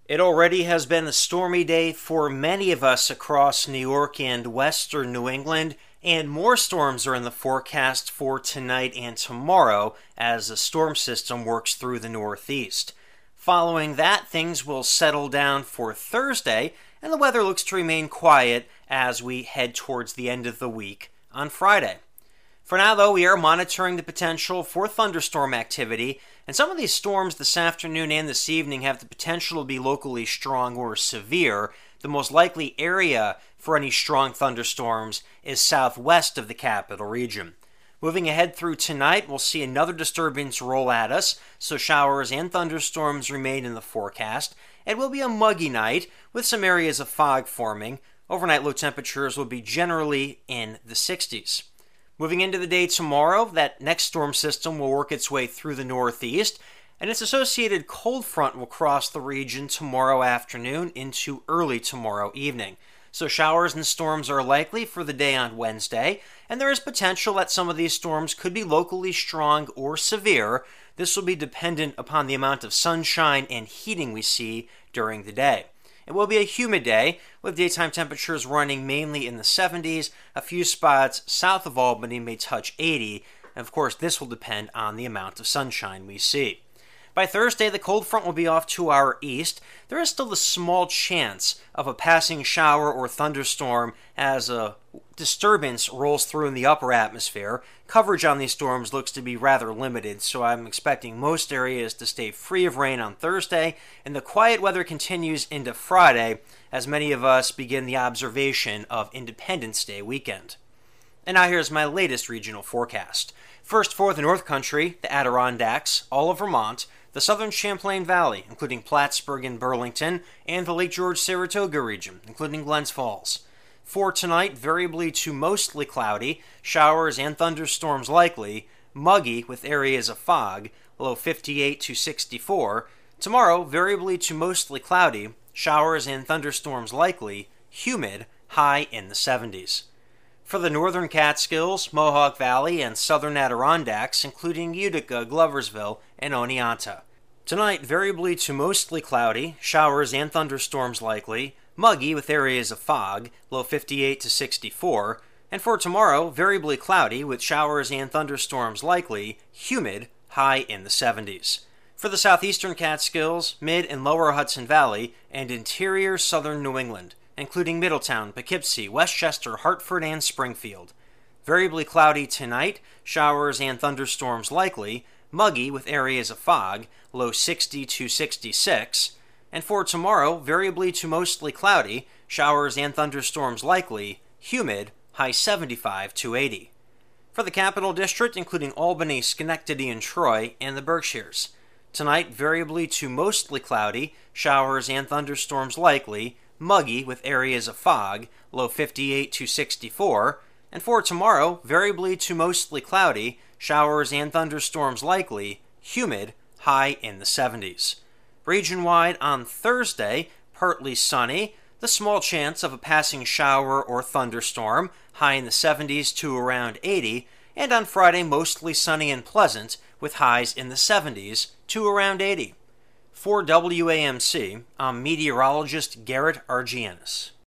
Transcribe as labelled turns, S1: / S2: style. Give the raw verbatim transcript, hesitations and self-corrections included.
S1: It already has been a stormy day for many of us across New York and western New England, and more storms are in the forecast for tonight and tomorrow as the storm system works through the northeast. Following that, things will settle down for Thursday, and the weather looks to remain quiet as we head towards the end of the week on Friday. For now, though, we are monitoring the potential for thunderstorm activity, and some of these storms this afternoon and this evening have the potential to be locally strong or severe. The most likely area for any strong thunderstorms is southwest of the capital region. Moving ahead through tonight, we'll see another disturbance roll at us, so showers and thunderstorms remain in the forecast. It will be a muggy night with some areas of fog forming. Overnight low temperatures will be generally in the sixties. Moving into the day tomorrow, that next storm system will work its way through the northeast, and its associated cold front will cross the region tomorrow afternoon into early tomorrow evening. So showers and storms are likely for the day on Wednesday, and there is potential that some of these storms could be locally strong or severe. This will be dependent upon the amount of sunshine and heating we see during the day. It will be a humid day, with daytime temperatures running mainly in the seventies. A few spots south of Albany may touch eighty, and of course this will depend on the amount of sunshine we see. By Thursday, the cold front will be off to our east. There is still a small chance of a passing shower or thunderstorm as a disturbance rolls through in the upper atmosphere. Coverage on these storms looks to be rather limited, so I'm expecting most areas to stay free of rain on Thursday, and the quiet weather continues into Friday as many of us begin the observation of Independence Day weekend. And now here's my latest regional forecast. First for the North Country, the Adirondacks, all of Vermont, the southern Champlain Valley, including Plattsburgh and Burlington, and the Lake George-Saratoga region, including Glens Falls. For tonight, variably to mostly cloudy, showers and thunderstorms likely, muggy with areas of fog, low fifty-eight to sixty-four. Tomorrow, variably to mostly cloudy, showers and thunderstorms likely, humid, high in the seventies. For the northern Catskills, Mohawk Valley, and southern Adirondacks, including Utica, Gloversville, and Oneonta. Tonight, variably to mostly cloudy, showers and thunderstorms likely, muggy with areas of fog, low fifty-eight to sixty-four. And for tomorrow, variably cloudy with showers and thunderstorms likely, humid, high in the seventies. For the southeastern Catskills, mid and lower Hudson Valley, and interior southern New England, including Middletown, Poughkeepsie, Westchester, Hartford, and Springfield. Variably cloudy tonight, showers and thunderstorms likely, muggy with areas of fog, low sixty to sixty-six. And for tomorrow, variably to mostly cloudy, showers and thunderstorms likely, humid, high seventy-five to eighty. For the Capital District, including Albany, Schenectady, and Troy, and the Berkshires. Tonight, variably to mostly cloudy, showers and thunderstorms likely, muggy with areas of fog, low fifty-eight to sixty-four. And for tomorrow, variably to mostly cloudy, showers and thunderstorms likely, humid, high in the seventies. Region-wide on Thursday, partly sunny, the small chance of a passing shower or thunderstorm, high in the seventies to around eighty, and on Friday, mostly sunny and pleasant, with highs in the seventies to around eighty. For W A M C, I'm meteorologist Garrett Argianis.